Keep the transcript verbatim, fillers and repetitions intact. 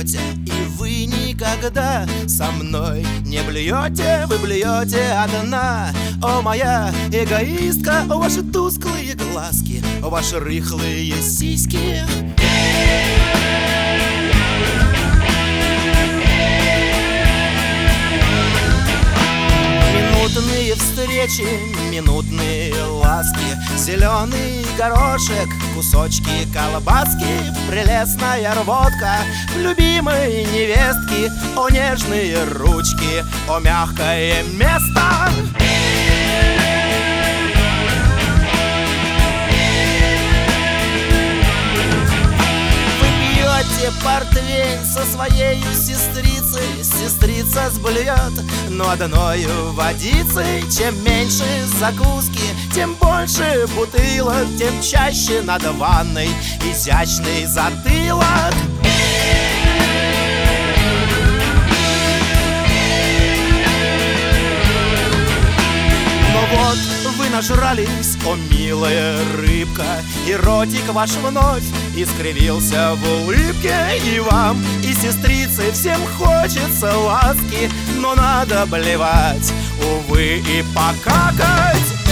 блюете, и вы никогда со мной не блюете. Вы блюете одна, о моя эгоистка, о ваши тусклые глазки, о ваши рыхлые сиськи. Минутные встречи, минутные ласки, зеленый горошек, кусочки колбаски, прелестная рвотка любимой невестки, о нежные ручки, о мягкое место. Портвейн со своей сестрицей, сестрица сблюет, но одною водицей. Чем меньше закуски, тем больше бутылок, тем чаще над ванной изящный затылок. Вот вы нажрались, о милая рыбка, и ротик ваш вновь искривился в улыбке. И вам, и сестрице всем хочется ласки, но надо блевать, увы, и покакать.